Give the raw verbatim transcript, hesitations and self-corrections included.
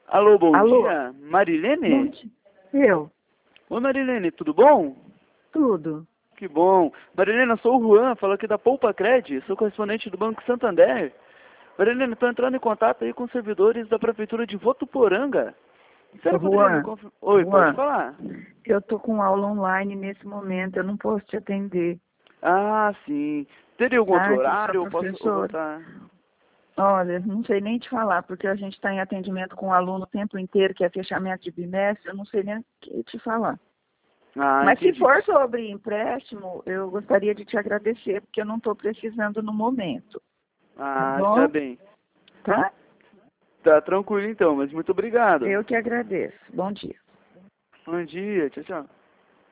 Alô, bom Alô? dia. Bom Marilene? dia. Eu? Oi, Marilene, tudo bom? Tudo. Que bom. Marilene, eu sou o Juan, falo aqui da Poupa Cred, sou correspondente do Banco Santander. Marilene, estou entrando em contato aí com os servidores da Prefeitura de Votuporanga. Ô, Você poderia me Juan, confirmar? Oi, pode Juan, falar. eu tô com aula online nesse momento, eu não posso te atender, Ah, sim. Teria algum outro tá? Que eu sou horário? Eu posso professora. voltar? Olha, não sei nem te falar, porque a gente está em atendimento com o aluno o tempo inteiro, que é fechamento de bimestre, eu não sei nem o que te falar. Ah, Mas se entendi. for sobre empréstimo, eu gostaria de te agradecer, porque eu não estou precisando no momento, tá Ah, está bom? bem. Tá? Tá tranquilo então, mas muito obrigado. Eu que agradeço. Bom dia. Bom dia, tchau, tchau.